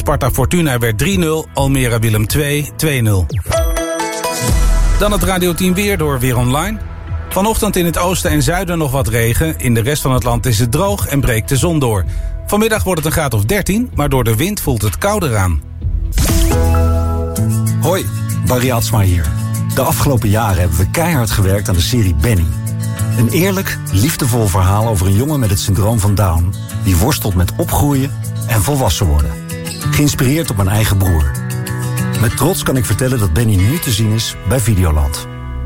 Sparta Fortuna werd 3-0, Almere Willem II 2-0. Dan het Radio 10 weer door Weer Online. Vanochtend in het oosten en zuiden nog wat regen. In de rest van het land is het droog en breekt de zon door. Vanmiddag wordt het een graad of 13, maar door de wind voelt het kouder aan. Hoi, Barry Atsma hier. De afgelopen jaren hebben we keihard gewerkt aan de serie Benny. Een eerlijk, liefdevol verhaal over een jongen met het syndroom van Down... die worstelt met opgroeien en volwassen worden. Geïnspireerd op mijn eigen broer. Met trots kan ik vertellen dat Benny nu te zien is bij Videoland.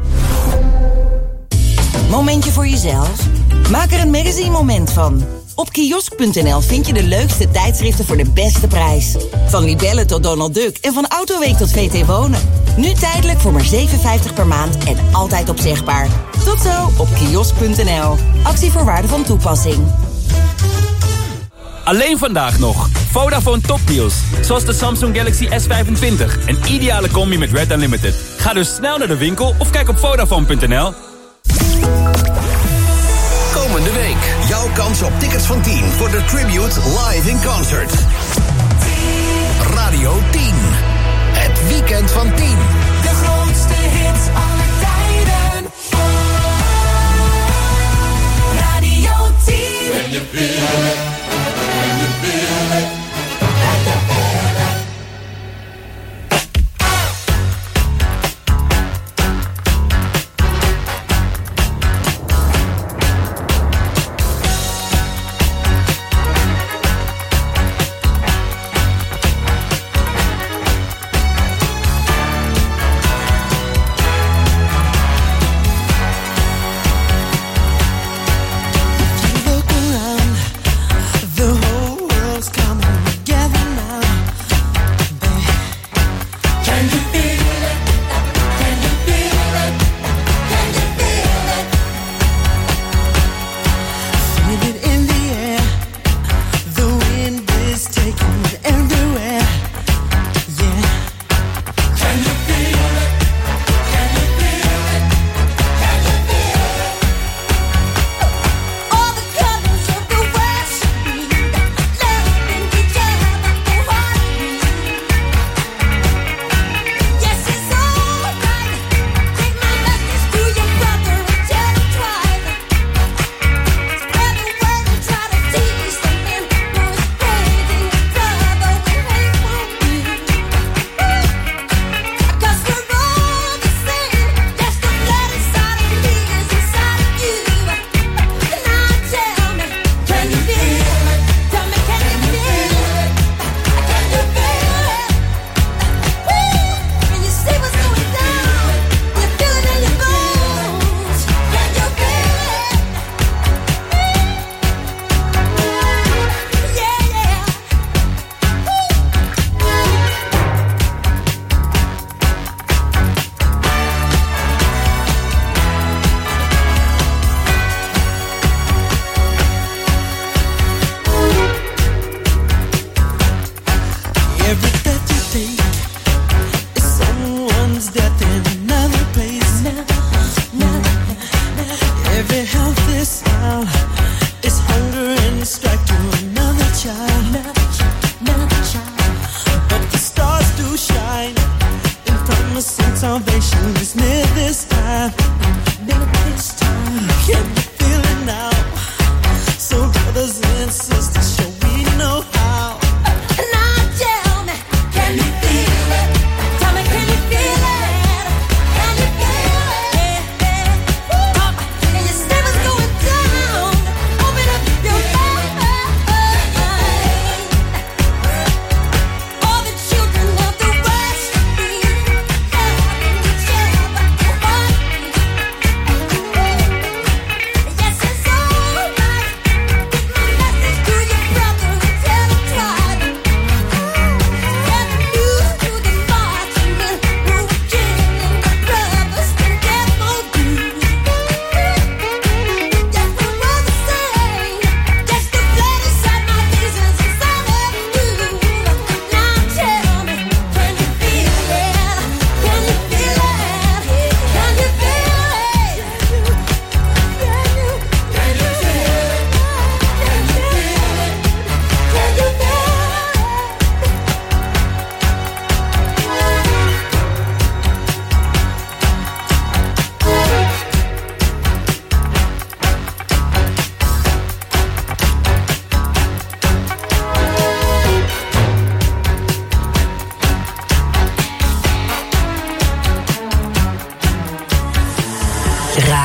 Momentje voor jezelf? Maak er een magazine moment van. Op kiosk.nl vind je de leukste tijdschriften voor de beste prijs. Van Libelle tot Donald Duck en van Autoweek tot VT Wonen. Nu tijdelijk voor maar €7,50 per maand en altijd opzegbaar. Tot zo op kiosk.nl. Actievoorwaarden van toepassing. Alleen vandaag nog. Vodafone topdeals. Zoals de Samsung Galaxy S25. Een ideale combi met Red Unlimited. Ga dus snel naar de winkel of kijk op Vodafone.nl. Komende week jouw kans op tickets van 10 voor de Tribute Live in Concert. Radio 10. Het weekend van 10. De grootste hits aller tijden. Radio 10. When you feel it. When you feel it. Brothers and sisters, show we know how. Now tell me.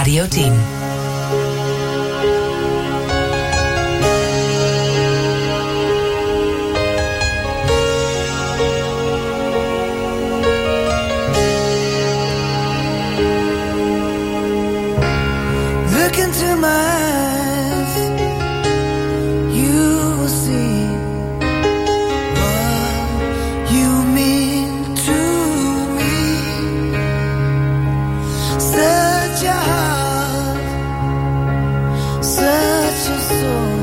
Radio 10. Look into my eyes, you will see what you mean to me. Such a heart, such a soul.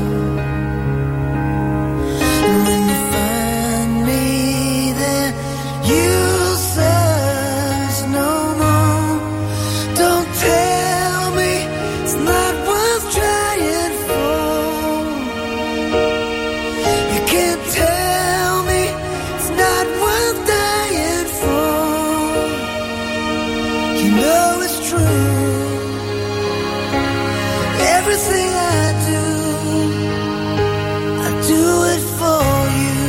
And when you find me there, you'll search no more. Don't tell me it's not worth trying for. You can't tell me it's not worth dying for. You know it's true. Everything I do it for you.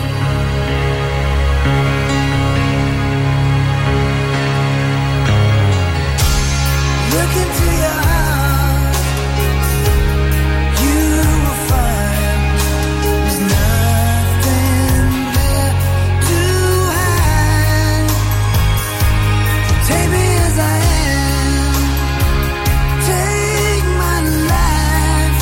Look into your heart, you will find there's nothing there to hide. Take me as I am, take my life.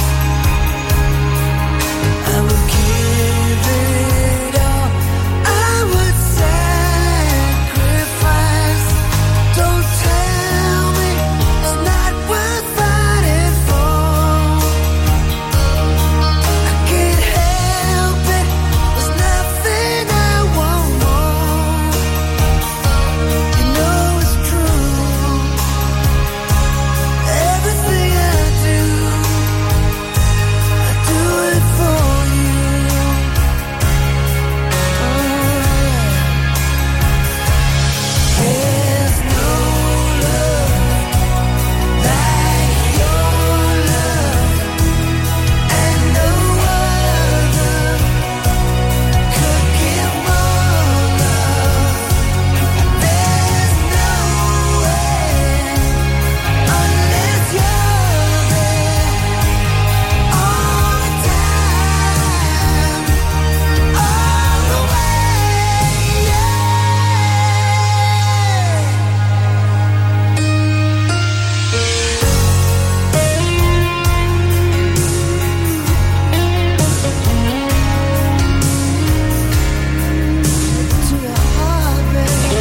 I will give it all, I would sacrifice. Don't tell me it's not worth fighting for. I can't help it, there's nothing I want more. You know it's true. Everything I do it for you. There's no love like your love, and no other could give more love. There's no way unless you're there all the time, all the way, yeah. To your heart, baby.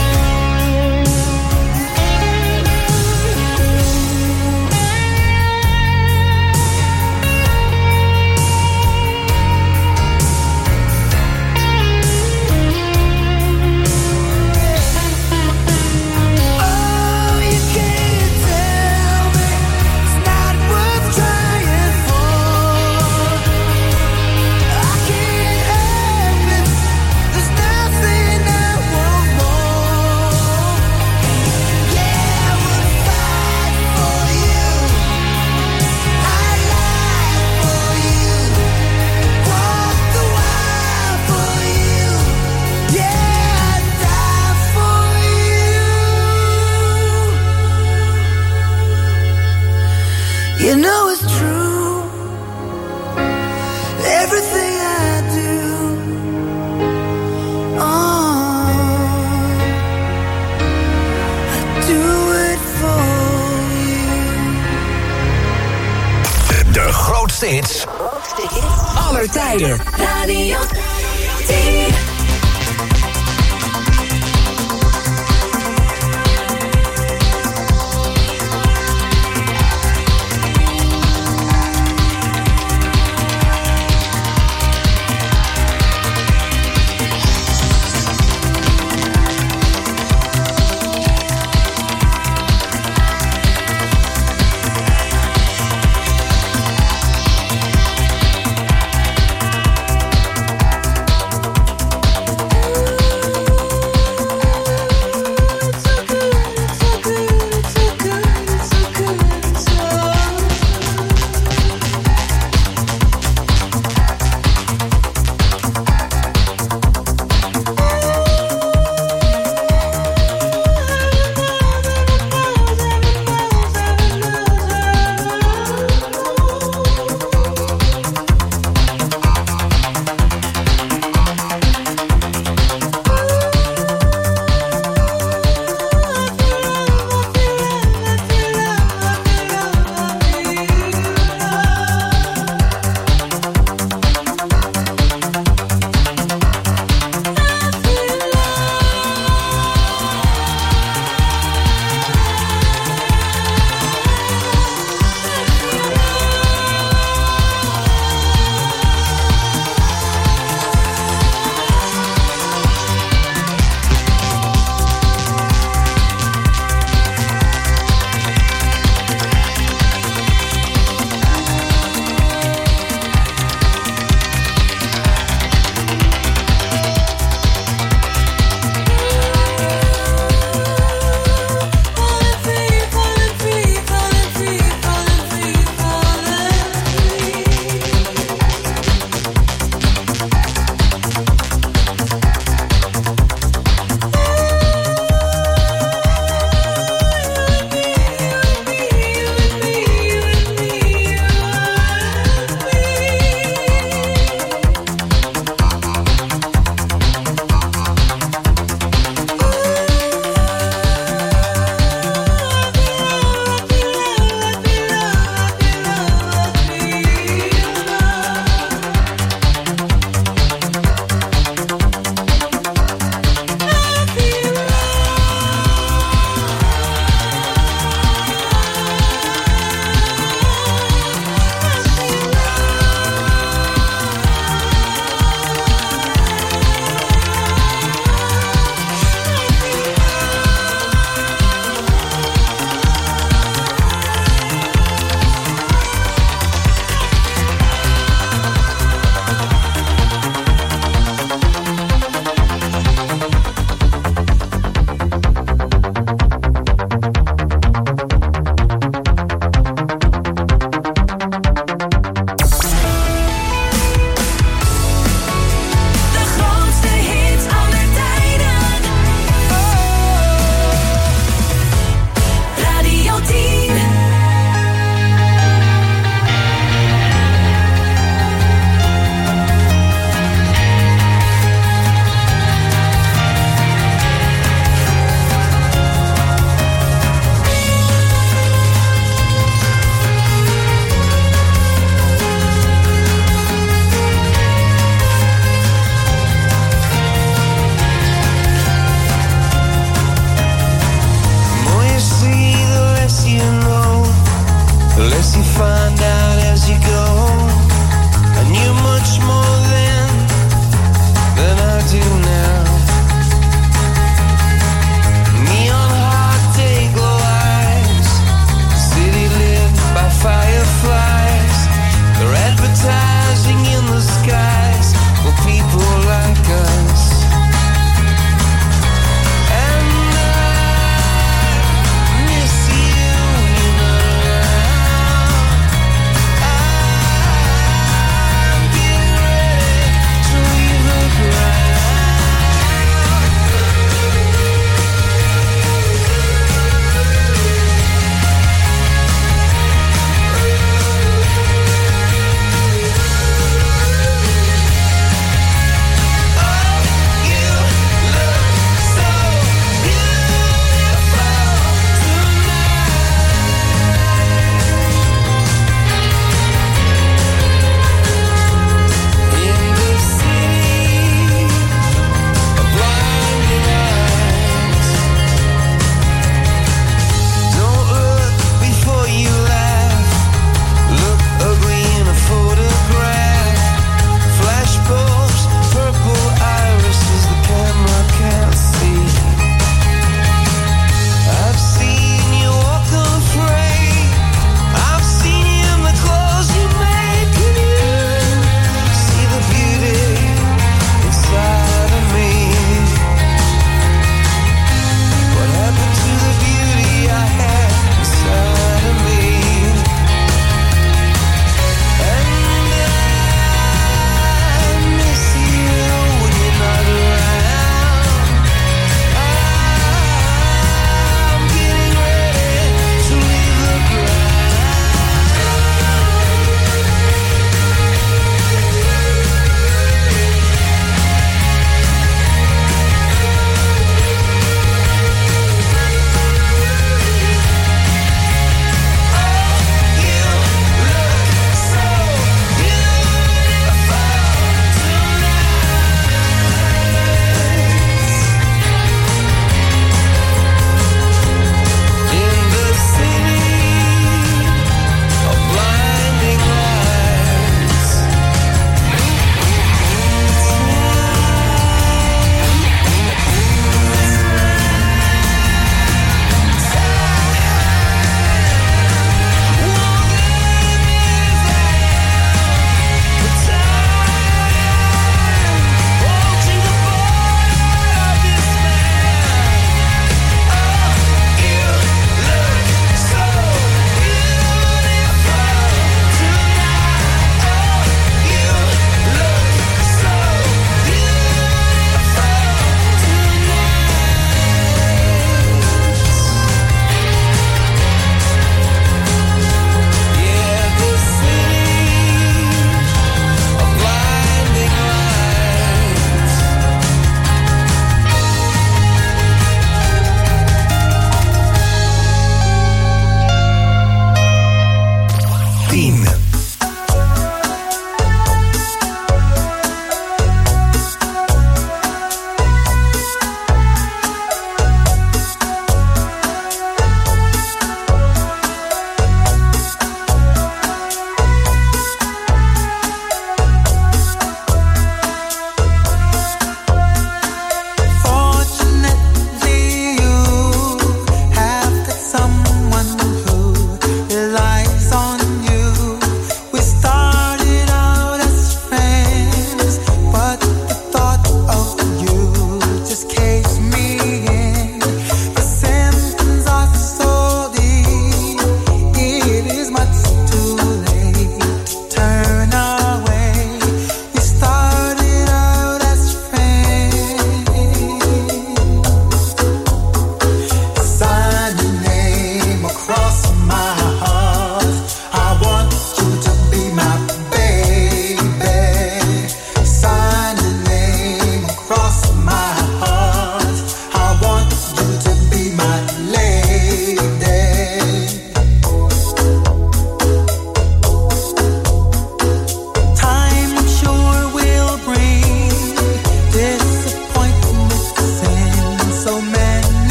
Oh, you can't tell me it's not worth trying for. I can't help it, there's nothing I want more. Yeah, I would fight for you, I'd lie for you, walk the wire for you. Yeah, I'd die for you. You know it's true. Everything I do it for you. De grootste hits Aller tijden. Radio 10.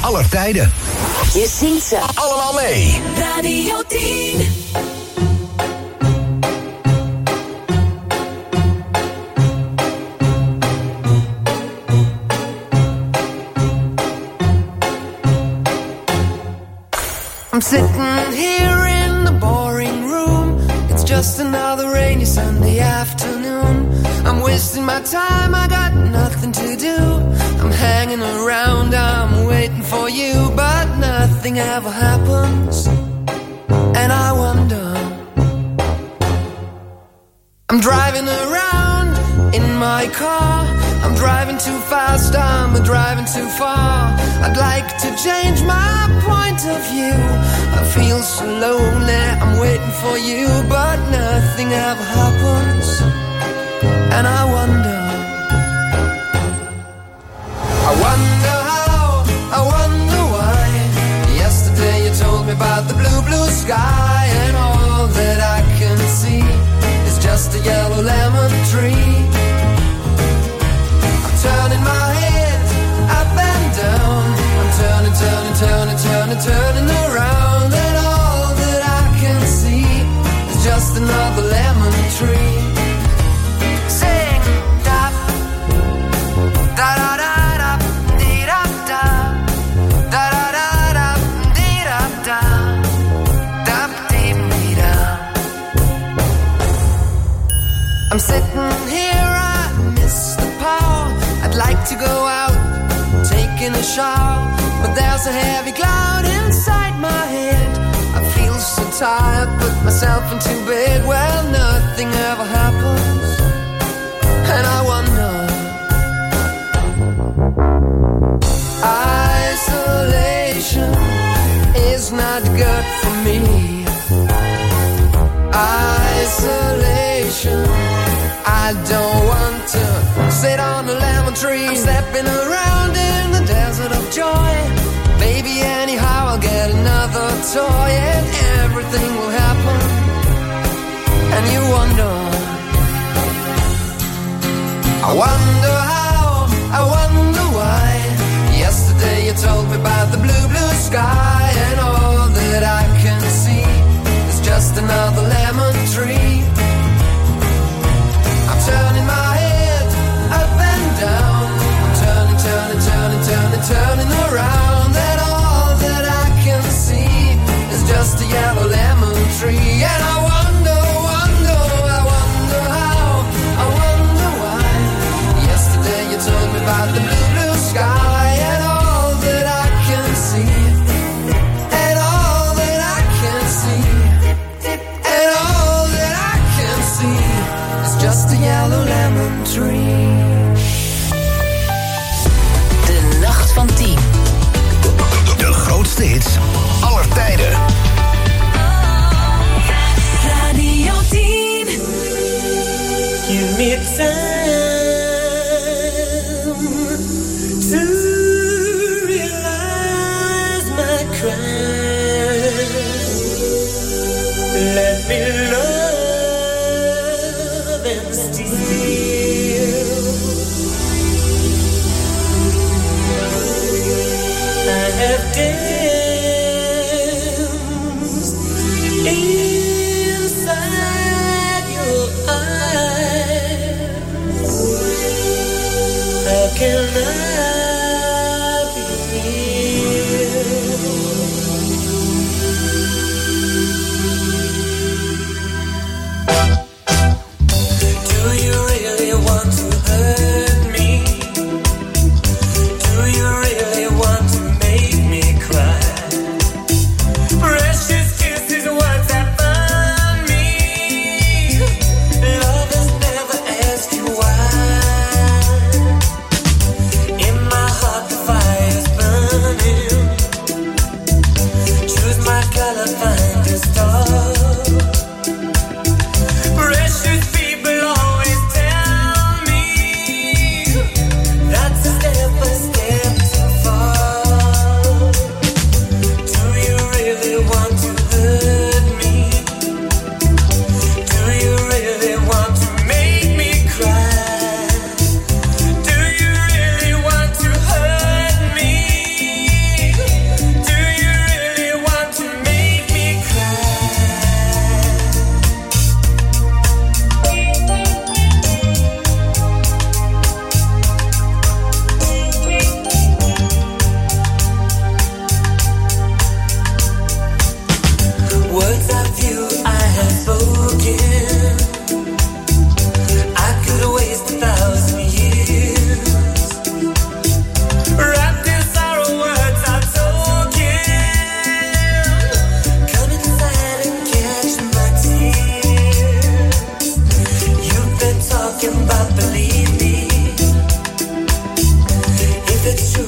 aller tijden. Je zingt ze allemaal mee. Radio 10. I'm sitting here in the boring room. It's just another rainy Sunday afternoon. I'm wasting my time, I got nothing to do. I'm hanging around, I'm waiting for you, but nothing ever happens. And I wonder, I'm driving around in my car. I'm driving too fast, I'm driving too far. I'd like to change my point of view. I feel so lonely, I'm waiting for you, but nothing ever happens. And I wonder how, I wonder why. Yesterday you told me about the blue, blue sky, and all that I can see is just a yellow lemon tree. I'm turning my head up and down. I'm turning, turning, turning, turning, turning around, and all that I can see is just another lemon tree. Sing, da, da, da, da, da, dee, da, da, da, da, da, da, dee, da, da, da, dee, dee, da. I'm sitting here, I miss the power. I'd like to go out, taking a shower, but there's a heavy cloud inside my head. I feel so tired, put myself into bed. Well, nothing ever happens, and I wonder. Isolation is not good for me. Isolation, I don't want to sit on a lemon tree. I'm stepping around in the desert of joy. Baby, anyhow, I'll get another toy, and everything will happen. And you wonder, I wonder how, I wonder why. Yesterday you told me about the blue, blue sky, and all that I can see is just another lemon tree. I'm turning my head up and down. I'm turning, turning, turning, turning, turning around, and all that I can see is just a yellow lemon tree. And I wonder, wonder, I wonder how, I wonder why. Yesterday you told me about the blue, blue sky, and all that I can see, and all that I can see, and all that I can see is just a yellow lemon tree. De Nacht van 10. De grootste hits aller tijden. Radio 10. Give me time to realize my crime. Let me love and steal. I have damned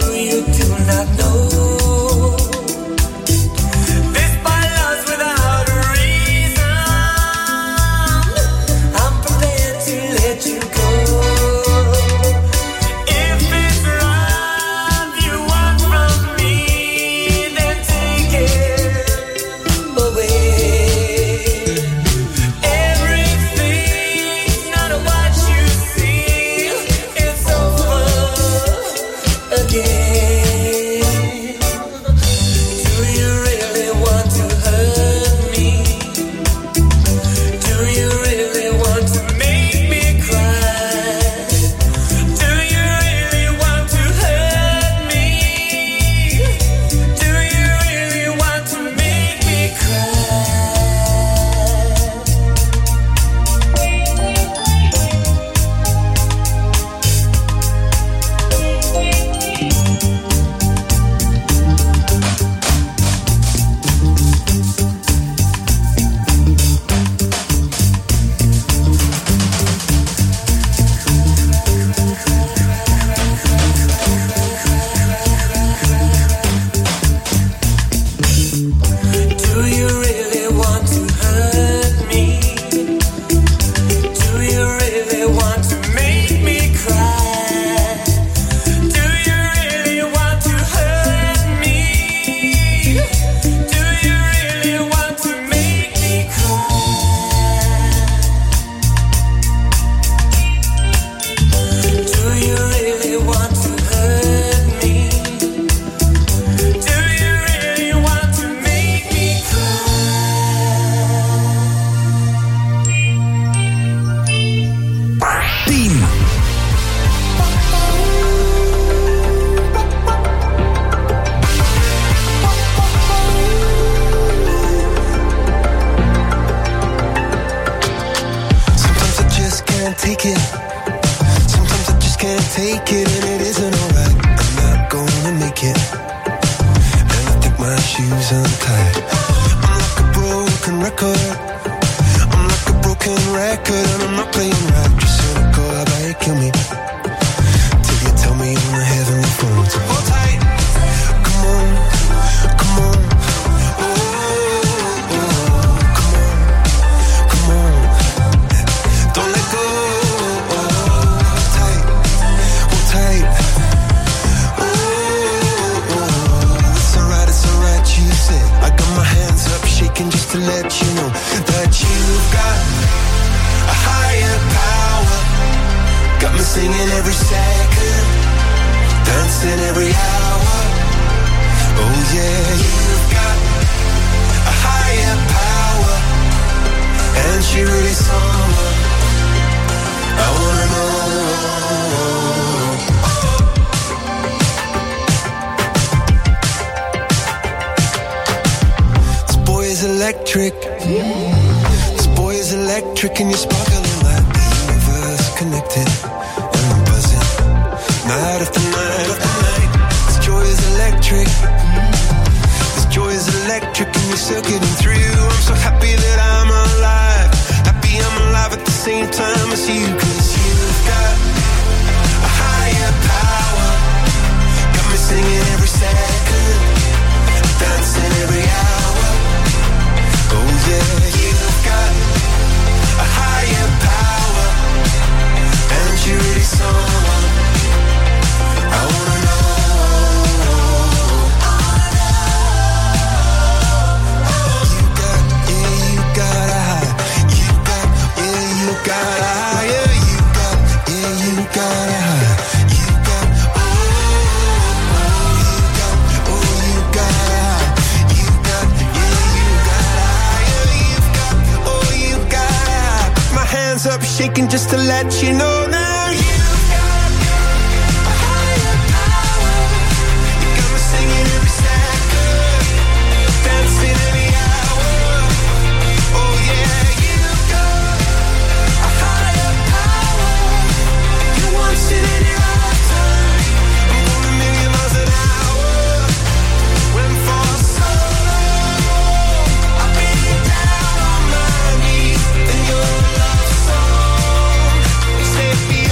Say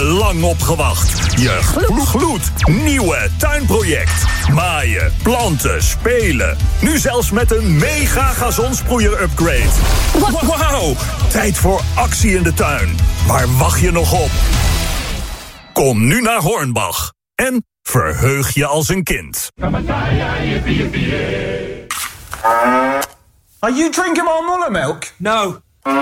lang op gewacht. Je gloednieuwe tuinproject. Maaien, planten, spelen. Nu zelfs met een mega gazonsproeier-upgrade. Wauw, tijd voor actie in de tuin. Waar wacht je nog op? Kom nu naar Hornbach en verheug je als een kind. Are you drinking more Muller milk? No.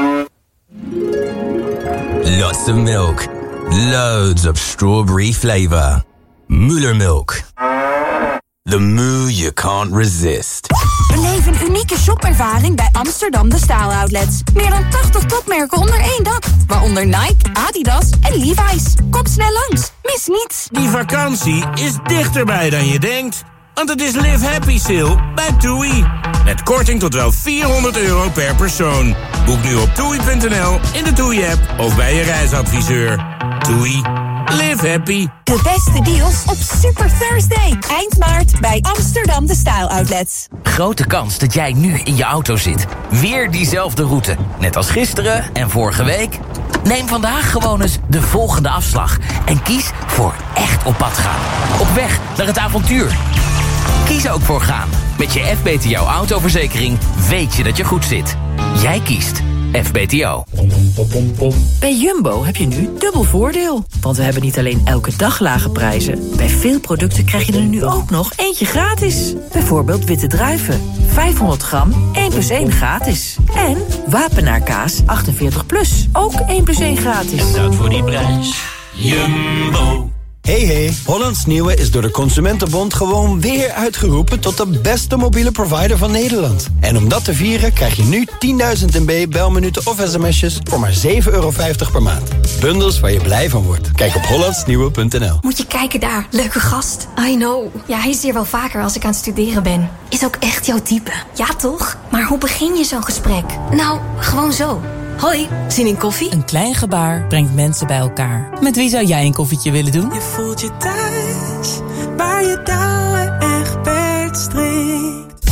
Lots of milk. Loads of strawberry flavor. Muller milk. The moo you can't resist. Beleef een unieke shopervaring bij Amsterdam De Staal Outlets. Meer dan 80 topmerken onder één dak. Waaronder Nike, Adidas en Levi's. Kom snel langs. Mis niets. Die vakantie is dichterbij dan je denkt. Want het is Live Happy Sale bij TUI. Met korting tot wel €400 per persoon. Boek nu op TUI.nl, in de TUI-app of bij je reisadviseur. TUI. Live happy. De beste deals op Super Thursday. Eind maart bij Amsterdam De Style Outlets. Grote kans dat jij nu in je auto zit. Weer diezelfde route. Net als gisteren en vorige week. Neem vandaag gewoon eens de volgende afslag. En kies voor echt op pad gaan. Op weg naar het avontuur. Kies ook voor gaan. Met je FBTO autoverzekering weet je dat je goed zit. Jij kiest FBTO. Bij Jumbo heb je nu dubbel voordeel. Want we hebben niet alleen elke dag lage prijzen. Bij veel producten krijg je er nu ook nog eentje gratis. Bijvoorbeeld witte druiven. 500 gram, 1+1 gratis. En Wapenaarkaas 48+, ook 1+1 gratis. En dat voor die prijs. Jumbo. Hey, Hollands Nieuwe is door de Consumentenbond gewoon weer uitgeroepen tot de beste mobiele provider van Nederland. En om dat te vieren krijg je nu 10.000 MB belminuten of sms'jes voor maar €7,50 per maand. Bundels waar je blij van wordt. Kijk op hollandsnieuwe.nl. Moet je kijken daar, leuke gast. I know. Ja, hij is hier wel vaker als ik aan het studeren ben. Is ook echt jouw type. Ja, toch? Maar hoe begin je zo'n gesprek? Nou, gewoon zo. Hoi, zin in koffie? Een klein gebaar brengt mensen bij elkaar. Met wie zou jij een koffietje willen doen? Je voelt je thuis, waar je touwen echt strikt.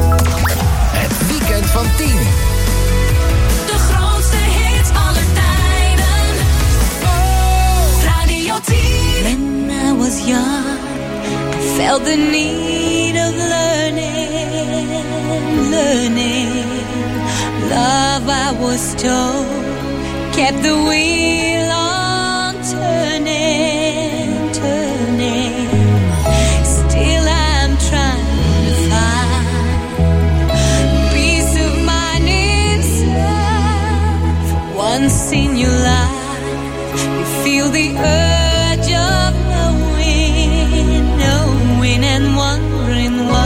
Het weekend van 10. De grootste hits aller tijden. Radio 10. When I was young, I felt the need of learning. Love, I was told, kept the wheel on turning. Still I'm trying to find peace of mind inside. For once in your life, you feel the urge of knowing and wondering why.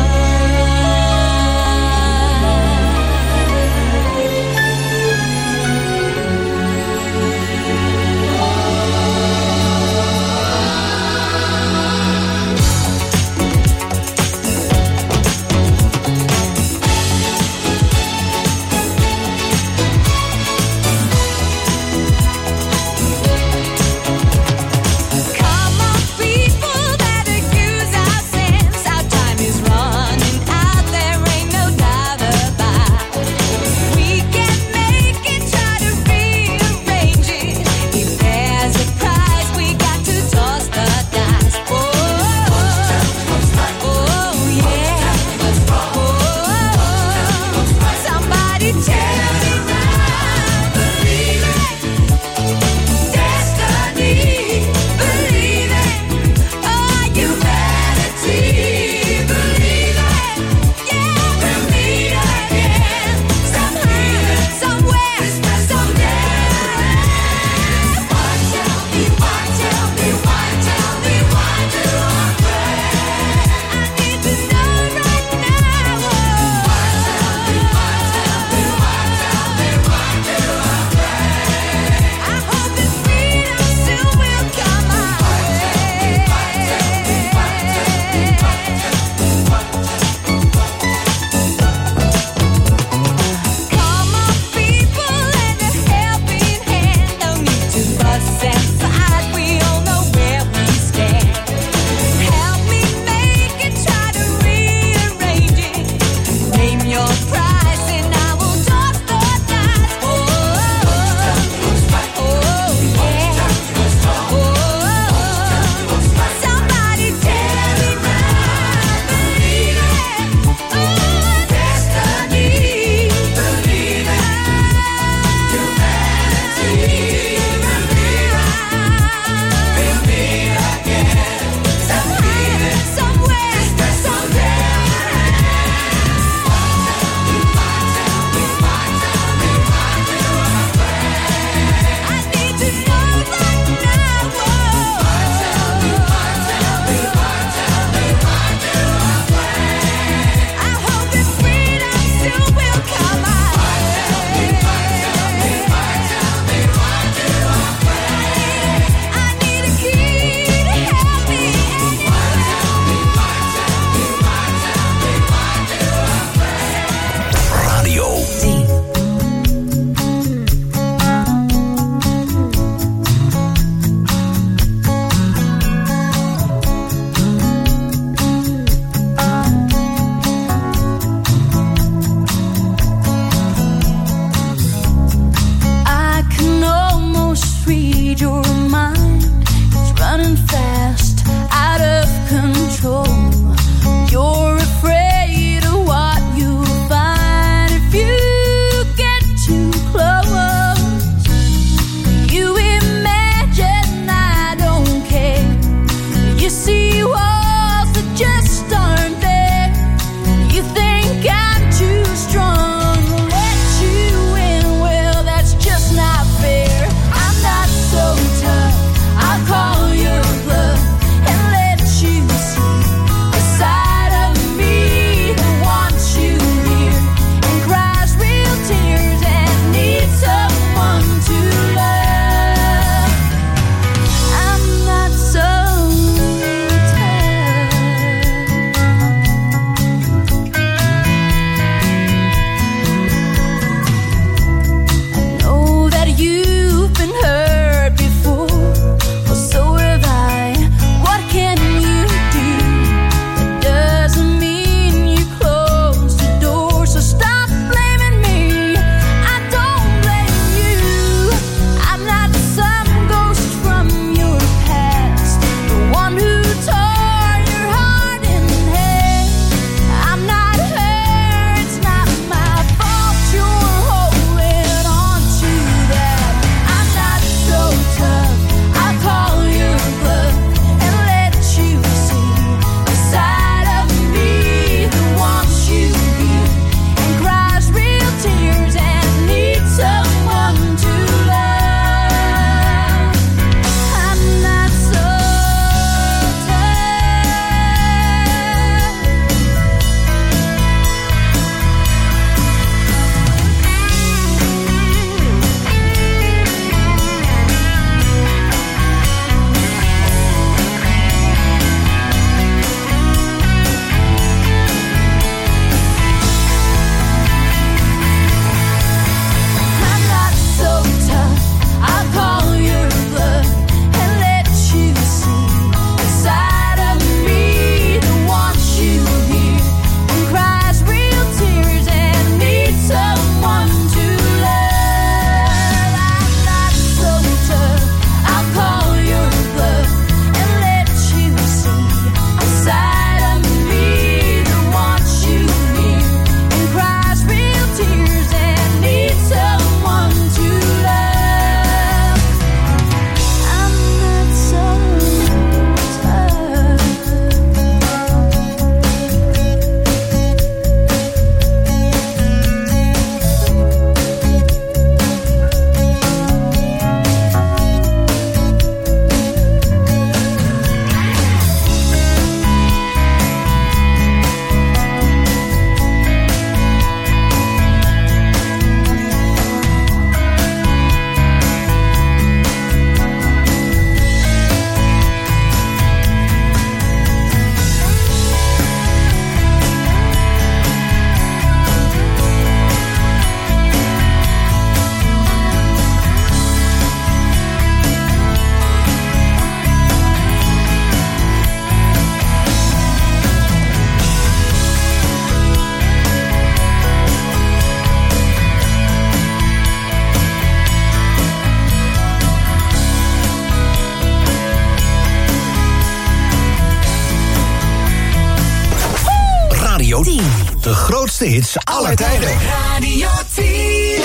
grootste hits aller tijden. Radio 10.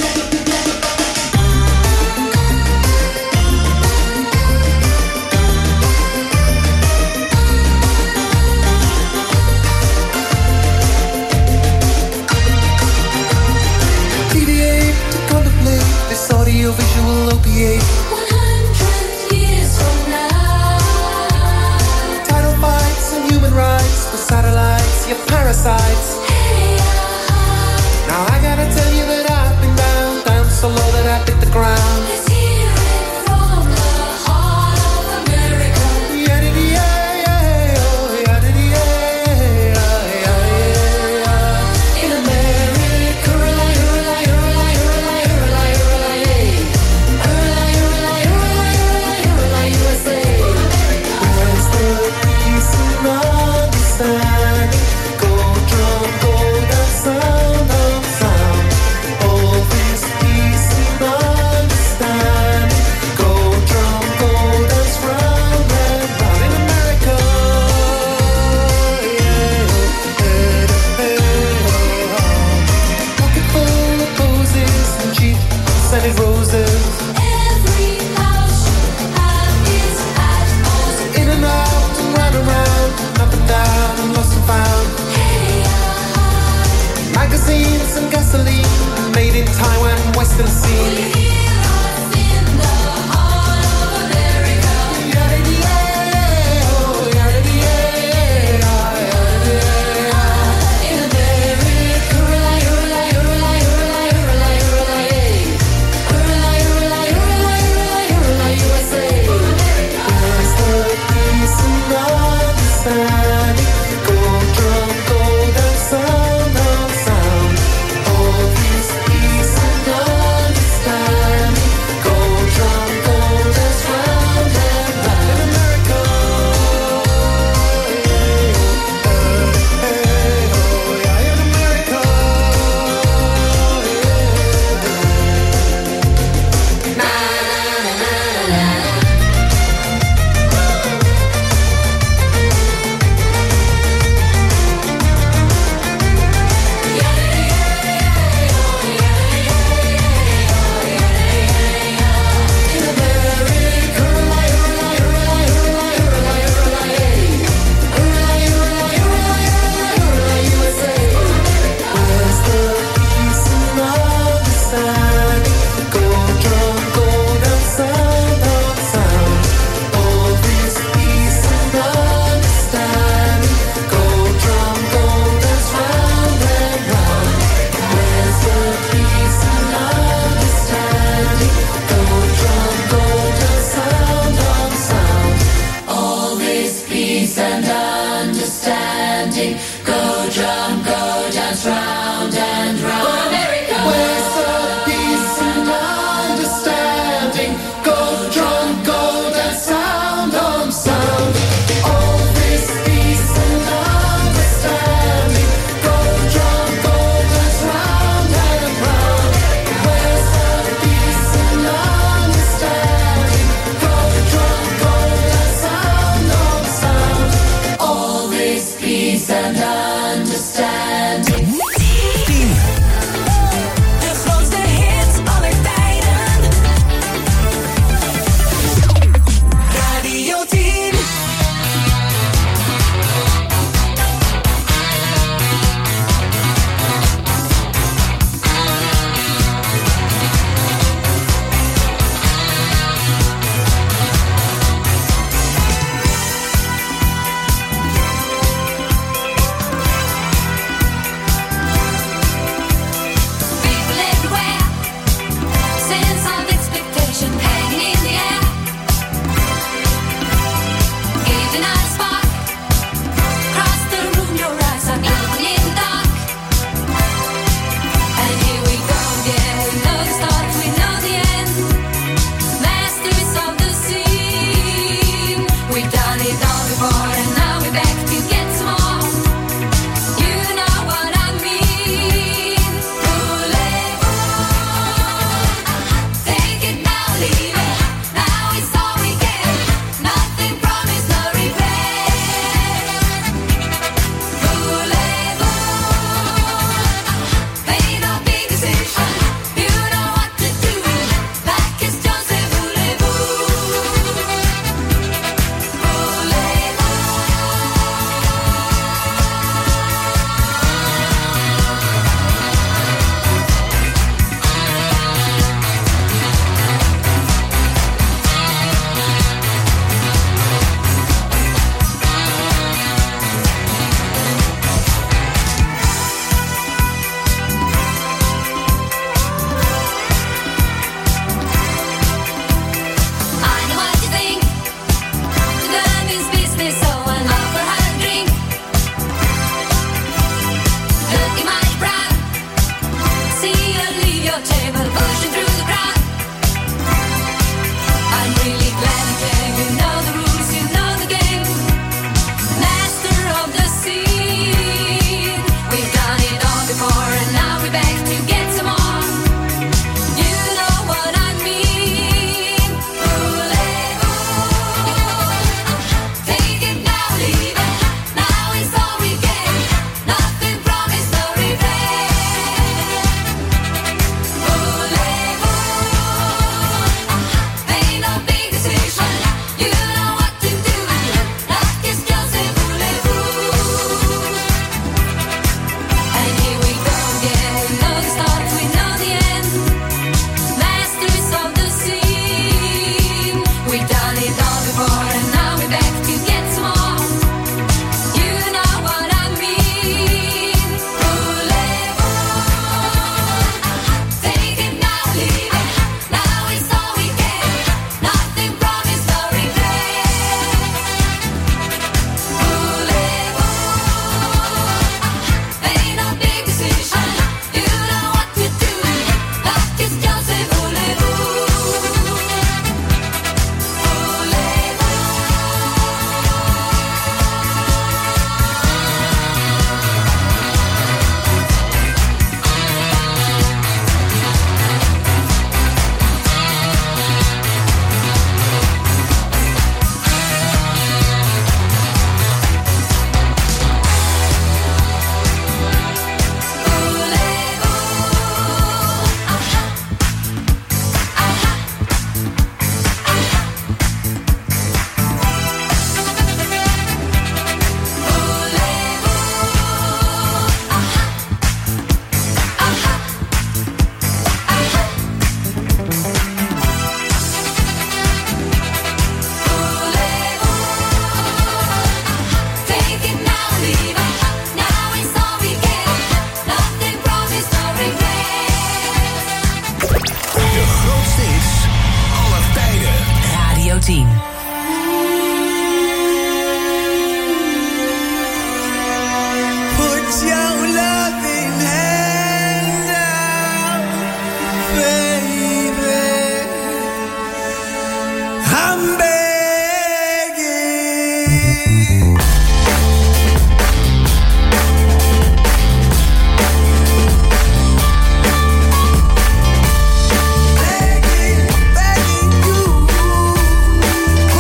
Audiovisual opiate 100 years from now. Title fights and human rights for satellites, you're parasites. Hey, now I gotta tell you that I've been down so low that I hit the ground. Let's hear it from the heart of America. In America, USA. Where's the peace and understanding? Go drum, go that sound of sound. All this peace and understanding. Go drum, go dance round and round in America. Pocket full of posies and cheap scented roses. Every house should have its atmost. In and out and round and round, up and down and lost and found. Hey, Magazines and gasoline, made in Taiwan, Western will Sea. you hear us in the heart of America? In America, USA. Where's the peace and understanding? Go drum, go dance, sound of sound. All this peace and understanding. Go drum, go dance round and round in America. In America. Where's the peace and understanding? Go drum, go dance, sound of sound. All this peace and understanding. Go drum, go dance round and round. Where's the peace and understanding? Go drum, go dance, sound of sound. All this peace and understanding. Go drum, go dance round and round. America. Where's the peace and understanding? Go drum, go dance, sound on sound. All this peace and understanding. Go drum, go dance round and round. Where's the peace and understanding? Go drum, go dance, sound on sound. All this peace and understanding. De 10. Put your loving hand out, baby. I'm begging. Begging you.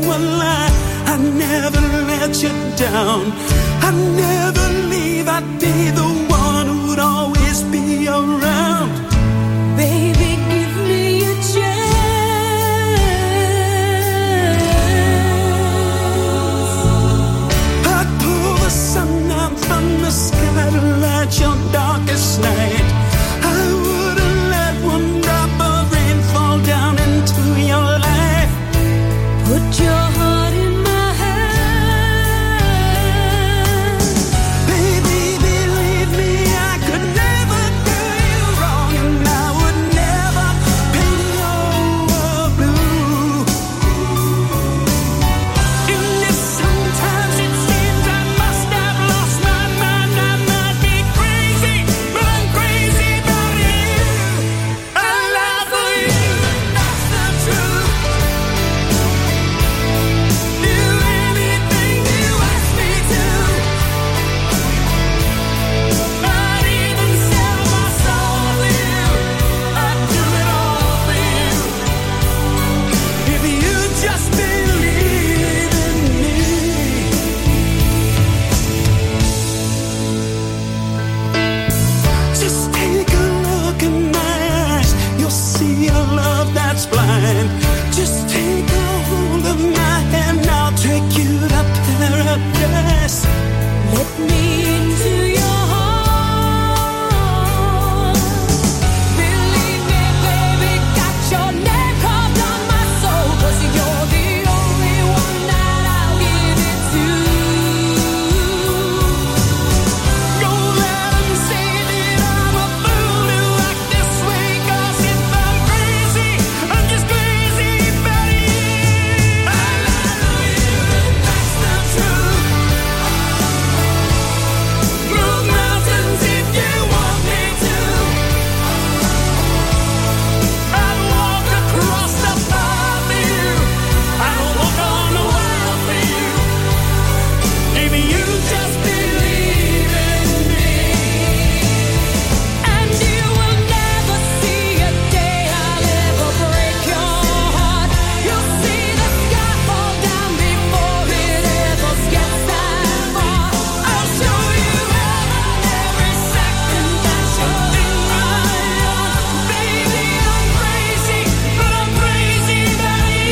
a lie. I never let you down. I never leave. I'd be the one who'd always be around. Baby, give me a chance. I'd pull the sun down from the sky to light your darkest night. I wouldn't let one drop of rain fall down into your life. Put your heart in my hand. Baby, believe me, I could never do you wrong, and I would never paint you blue. And if sometimes it seems I must have lost my mind, I might be crazy, but I'm crazy about you. I lie for you, that's the truth. Do anything you ask me to. I'd even sell my soul for you. I'd do it all for you. If you just believe in me. Just take a look in my eyes. You'll see a love that's blind. Just take a hold of my hand. I'll take you to paradise. Let me into your heart. Believe me, baby, got your name carved on my soul. 'Cause you're the only one that I'll give it to. Go let 'em say that I'm a fool to act this way. 'Cause if I'm crazy, I'm just crazy about you. I lie for you, that's the truth. Move mountains if you want me to. I'd walk across the path for you. I'd walk on the wild for you. If you just believe in me. And you will never see a day I'll ever break your heart. You'll see the sky fall down before it ever gets that far. I'll show you every second that you're in my arms. Baby, I'm crazy, but I'm crazy about you.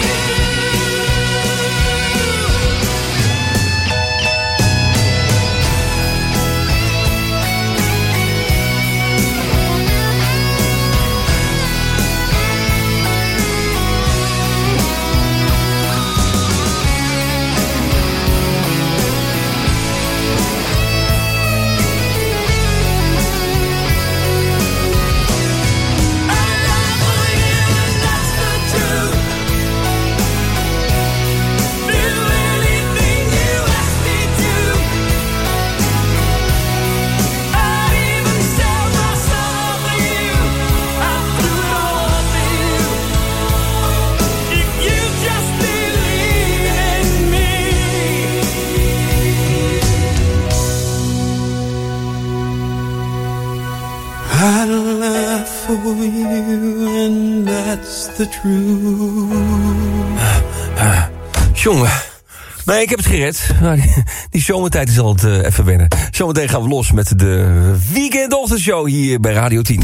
I'd lie for you, and that's the truth. Jongen. Nee, ik heb het gered. Nou, die zomertijd is altijd even wennen. Zometeen gaan we los met de Weekendochterdshow hier bij Radio 10.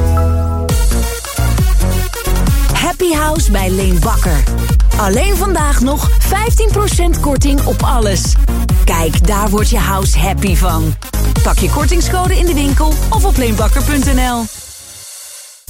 Happy House bij Leen Bakker. Alleen vandaag nog 15% korting op alles. Kijk, daar wordt je house happy van. Pak je kortingscode in de winkel of op leenbakker.nl.